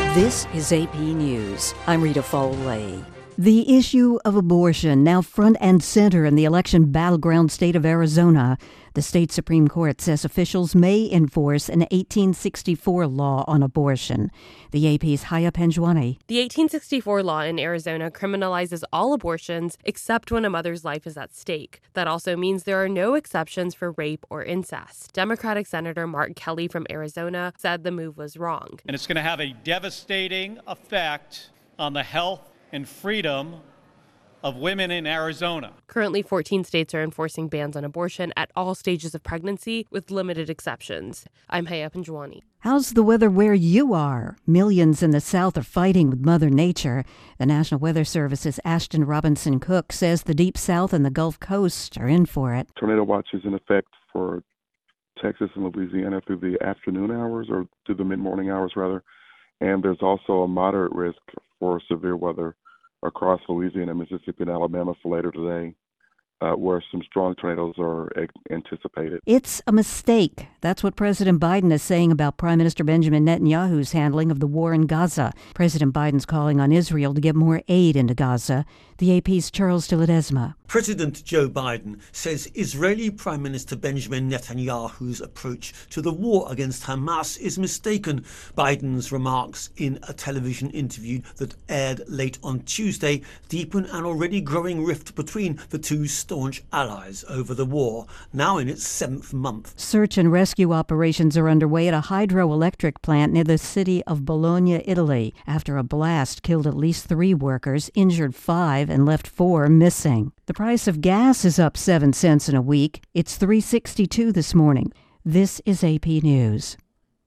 This is AP News. I'm Rita Foley. The issue of abortion now front and center in the election battleground state of Arizona. The state Supreme Court says officials may enforce an 1864 law on abortion. The AP's Haya Penjwani. The 1864 law in Arizona criminalizes all abortions except when a mother's life is at stake. That also means there are no exceptions for rape or incest. Democratic Senator Mark Kelly from Arizona said the move was wrong. And it's going to have a devastating effect on the health and freedom of women in Arizona. Currently, 14 states are enforcing bans on abortion at all stages of pregnancy, with limited exceptions. I'm Haya Penjwani. How's the weather where you are? Millions in the South are fighting with Mother Nature. The National Weather Service's Ashton Robinson Cook says the Deep South and the Gulf Coast are in for it. Tornado watch is in effect for Texas and Louisiana through the afternoon hours, or through the mid-morning hours, rather. And there's also a moderate risk for severe weather across Louisiana, Mississippi, and Alabama for later today, where some strong tornadoes are anticipated. It's a mistake. That's what President Biden is saying about Prime Minister Benjamin Netanyahu's handling of the war in Gaza. President Biden's calling on Israel to get more aid into Gaza. The AP's Charles de Ledesma. President Joe Biden says Israeli Prime Minister Benjamin Netanyahu's approach to the war against Hamas is mistaken. Biden's remarks in a television interview that aired late on Tuesday deepen an already growing rift between the two staunch allies over the war, now in its 7th month. Search and rescue operations are underway at a hydroelectric plant near the city of Bologna, Italy, after a blast killed at least 3 workers, injured 5, and left 4 missing. The price of gas is up 7 cents in a week. It's $3.62 this morning. This is AP News.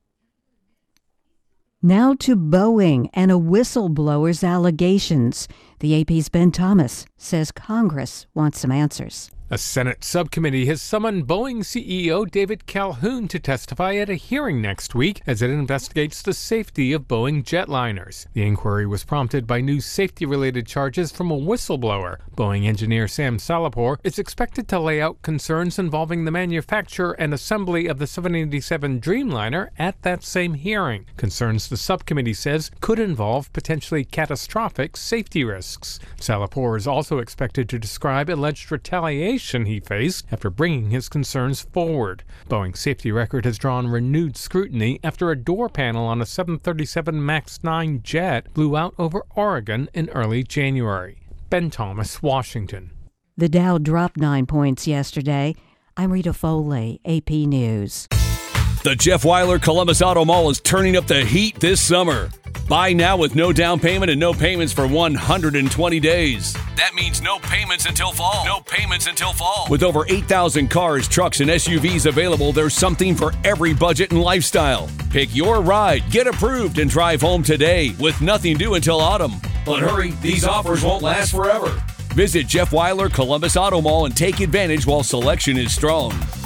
Now to Boeing and a whistleblower's allegations. The AP's Ben Thomas says Congress wants some answers. A Senate subcommittee has summoned Boeing CEO David Calhoun to testify at a hearing next week as it investigates the safety of Boeing jetliners. The inquiry was prompted by new safety-related charges from a whistleblower. Boeing engineer Sam Salahpour is expected to lay out concerns involving the manufacture and assembly of the 787 Dreamliner at that same hearing. Concerns the subcommittee says could involve potentially catastrophic safety risks. Salahpour is also expected to describe alleged retaliation he faced after bringing his concerns forward. Boeing's safety record has drawn renewed scrutiny after a door panel on a 737 MAX 9 jet blew out over Oregon in early January. Ben Thomas, Washington. The Dow dropped 9 points yesterday. I'm Rita Foley, AP News. The Jeff Weiler Columbus Auto Mall is turning up the heat this summer. Buy now with no down payment and no payments for 120 days. That means no payments until fall. No payments until fall. With over 8,000 cars, trucks, and SUVs available, there's something for every budget and lifestyle. Pick your ride, get approved, and drive home today with nothing due until autumn. But hurry, these offers won't last forever. Visit Jeff Weiler Columbus Auto Mall and take advantage while selection is strong.